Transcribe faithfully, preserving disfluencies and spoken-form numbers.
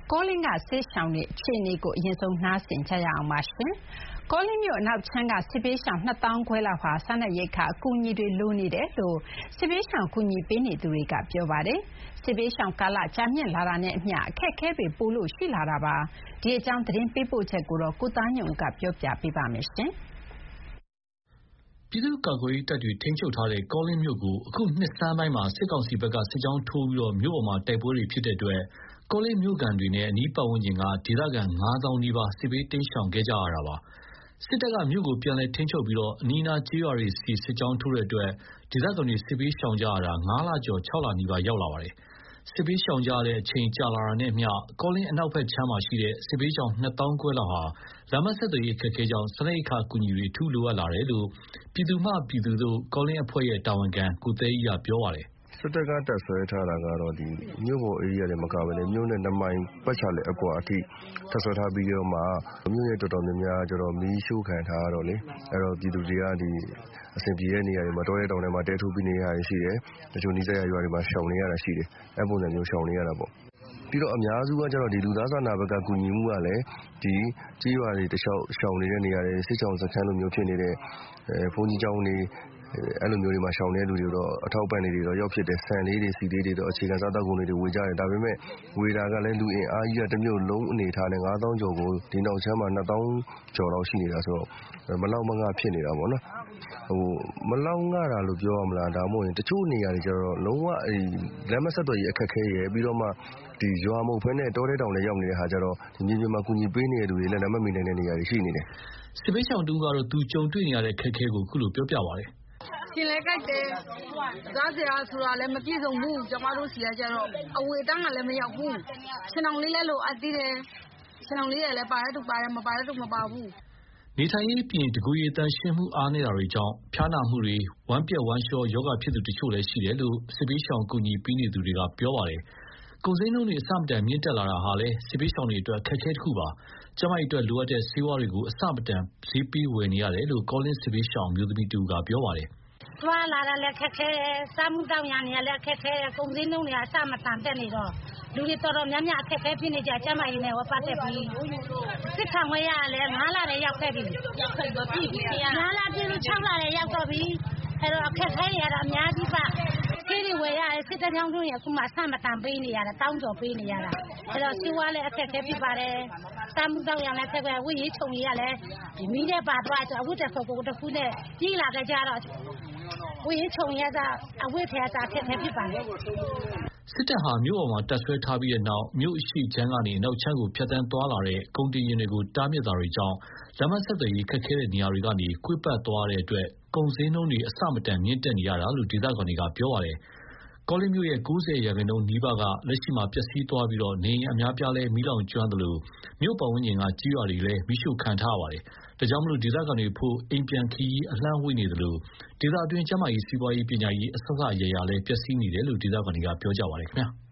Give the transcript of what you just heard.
ကောလင်းကစစ်ရှောင်တွေအခြေအနေကိုအရင်ဆုံးနှားဆင်ကြရအောင်ပါရှင်။ကောလင်းမြို့အနောက်ချမ်းကစစ်ပေးရှောင်နှစ်သောင်းခွဲလောက်ဟာစားနပ်ရိက္ခာအကူအညီတွေလိုနေတယ်လို့စစ်ပေးရှောင်ကူညီပေးနေသူတွေကပြောပါတယ်။စစ်ပေးရှောင်ကာလကြာမြင့်လာတာနဲ့အမျှအခက်အခဲတွေပိုလို့ရှိလာတာပါ။ဒီအကြောင်းသတင်းပေးပို့ချက်ကိုတော့ကိုသားညွန့်ကပြောပြပေးပါမယ်ရှင်။ပြည်သူ့ကာကွယ်ရေးတပ်တွေထိန်းချုပ်ထားတဲ့ကောလင်းမြို့ကိုအခုနှစ်ဆန်းပိုင်းမှာစစ်ကောင်စီဘက်ကစစ်ကြောင်းထိုးပြီးမြို့ပေါ်မှာတိုက်ပွဲတွေဖြစ်တဲ့အတွက်ကောလင်းမြို့ကန်တွေနဲ့အနီးပတ်ဝန်းကျင်ကဒေသခံငါးသောင်းနီးပါးစစ်ဘေးတိမ်းရှောင်ခဲ့ကြရတာပါစစ်တပ်ကမြို့ကိုပြန်လည်ထိန်းချုပ်ပြီးအနီးနားကျေးရွာတွေစီစစ်ကြောင်းထိုးတဲ့အတွက်ဒေသခံတွေစစ်ဘေးရှောင်ကြရတာငါးလကျော်ခြောက်လနီးပါးရောက်လာပါတယ်စစ်ဘေးရှောင်ကြတဲ့အချိန်ကြာလာတာနဲ့မျှကောလင်းအနောက်ဘက်ခြမ်းမှာရှိတဲ့စစ်ဘေးရှောင်နှစ်သောင်းခွဲလောက်ဟာလမ်းမဆက်သွယ်ရေးအခက်အခဲကြောင့်စနစ်အခါကူညီတွေထူလိုအပ်လာတယ်လို့ပြည်သူ့မှပြည်သူတို့ကောလင်းအဖွဲ့ရဲ့တာဝန်ခံကိုသိန်းကြီးကပြောပါတယ်စစ်တပ်ကတပ်ဆွဲထားတာကတော့ဒီမြို့ပေါ်ဧရိယာတွေမကဘဲနဲ့မြို့နဲ့နှစ်မိုင်ပတ်ချလဲအကွာအထိတပ်ဆွဲထားပြီးတော့မှမြို့ရဲ့တော်တော်များများကျတော့မီးရှို့ခံထားရတော့လေအဲ့တော့ပြည်သူတွေကဒီအဆင်ပြေတဲ့နေရာတွေမှာတောရဲတောင်ထဲမှာတဲထိုးပြီးနေရတာရှိတယ်တချို့နီးစပ်ရာရွာတွေမှာရှောင်နေရတာရှိတယ်အဲ့ပုံစံမျိုးရှောင်နေရတာပေါ့ပြီးတော့အများစုကကျတော့ဒီလူသားစာနာဘက်ကကူညီမှုကလည်းဒီကြေးရွာတွေတခြားရှောင်နေတဲ့နေရာတွေစစ်ချောင်စခန်းလိုမျိုးဖြစ်နေတဲ့အဲဘုန်းကြီးကျောင်းတွေအဲ့လိုမျိုးတွေမှာရှောင်နေတဲ့လူတွေတော့အထောက်ပံ့တွေတော့ရောက်ဖြစ်တဲ့ဆန်လေးတွေစီလေးတွေတော့အခြေခံစားသောက်ကုန်တွေဝေကြတယ်ဒါပေမဲ့ဝေတာကလည်းလူအင်အားကြီးကတစ်မျိုးလုံးအနေထားနဲ့ငါးသောင်းကျော်ကိုဒီနောက်ချမ်းမှာနှစ်သောင်းကျော်လောက်ရှိနေတာဆိုတော့မလောက်မငါဖြစ်နေတာပေါ့နော်ဟိုမလောက်ငါတာလို့ပြောရမလားဒါမှမဟုတ်ရင်တချို့နေရာတွေကျတော့လုံးဝအဲလမ်းမဆက်သွယ်ရေးအခက်ခဲရယ်ပြီးတော့မှဒီရွာမဟုတ်ဖ ೇನೆ တောထဲတောင်ထဲရောက်နေတဲ့ဟာကျတော့ဒီမြေပြင်မှာကူညီပေးနေတဲ့လူတွေလည်းလက်မမီနိုင်တဲ့နေရာတွေရှိနေတယ်စစ်ပေးဆောင်တူကတော့သူကြုံတွေ့နေရတဲ့ခက်ခဲကိုခုလိုပြောပြပါတယ်ရှင်လဲကြိုက်တယ်စားစရာဆိုတာလည်းမပြည့်စုံဘူးကျမတို့စီကကြတော့အဝေတန်းကလည်းမရောက်ဘူးရှင်အောင်လေးလည်းလိုအပ်သေးတယ်ရှင်အောင်လေးလည်းပါတဲ့သူပါတယ်မပါတဲ့သူမပါဘူးနေထိုင်ရေးပြင်တကူရီတန်ရှင်းမှုအားနေတာတွေကြောင့်ဖျားနာမှုတွေဝမ်းပြက်ဝမ်းလျှောယောဂဖြစ်သူတချို့လည်းရှိတယ်လို့စစ်ပေးဆောင်ကူညီပေးနေသူတွေကပြောပါတယ်ကုန်စည်နှုန်းတွေအစမတန်မြင့်တက်လာတာဟာလည်းစစ်ပေးဆောင်တွေအတွက်ခက်ခဲတစ်ခုပါကျမကြီးအတွက်လိုအပ်တဲ့ဆေးဝါးတွေကိုအစမတန်ဈေးပေးဝယ်နေရတယ်လို့ကောလင်းစစ်ပေးဆောင်မျိုးသမီးတူကပြောပါတယ်သွားလာတာလည်းခက်ခဲတယ်စားမှုတောက်ရနေလည်းခက်ခဲတယ်ကုန်စည်နှုန်းတွေအစမတန်တက်နေတော့လူတွေတော်တော်များများအခက်ခဲဖြစ်နေကြကျမကြီးနဲ့ဝပတ်တက်ပြီးစစ်ခံဝဲရလည်းငါးလလည်းရောက်ခဲ့ပြီရောက်ခဲ့တော့ပြီငါးလပြည့်လို့ခြောက်လလည်းရောက်တော့ပြီအဲ့တော့အခက်ခဲရတာအများကြီးပါခေးတွေဝယ်ရတယ်စစ်တကြောင်တို့ရအခုမှအစမတန်ပေးနေရတာတောင်းကြော်ပေးနေရတာအဲ့တော့စီဝါလည်းအခက်ခဲဖြစ်ပါတယ်စားမှုတောက်ရလည်းခက်ခဲဝိရေးခြုံရလည်းဒီမီးတဲ့ပါတော့အဝတ်တက်ဖို့ကိုတခုနဲ့ကြီးလာကြကြတော့ဝေးချုံရတာအဝိဖျားတာခက်ခဲဖြစ်ပါလေစစ်တပ်ဟာမြို့ပေါ်မှာတပ်ဆွဲထားပြီးတဲ့နောက်မြို့အရှိချမ်းကနေနောက်ချမ်းကိုဖျက်ဆီးသွားလာတဲ့ကုန်တင်ယာဉ်တွေကိုတားမြစ်တာတွေကြောင့်လမ်းမဆက်သွယ်ရေးခက်ခဲတဲ့နေရာတွေကနေကွေ့ပတ်သွားတဲ့အတွက်ကုန်စည်နှုန်းတွေအဆမတန်မြင့်တက်နေရတာလို့ဒေသခံတွေကပြောပါတယ်ကောလင်းမြို့ရဲ့၉၀ရာခိုင်နှုန်းနီးပါးကလက်ရှိမှာပျက်စီးသွားပြီးတော့နေအများပြားလဲမီးလောင်ကျွမ်းသလိုမြို့ပတ်ဝန်းကျင်ကကြီးရွာတွေလည်းမီးရှို့ခံထားရပါတယ်ဒါကြောင့်မလို့ဒေသခံတွေဖို့အိမ်ပြန်ခီးအလှမ်းဝေးနေသလိုဒေသအတွင်းကျန်းမာရေးစီးပွားရေးပညာရေးအစစအရာရာလည်းပျက်စီးနေတယ်လို့ဒေသခံတွေကပြောကြပါတယ်ခင်ဗျာ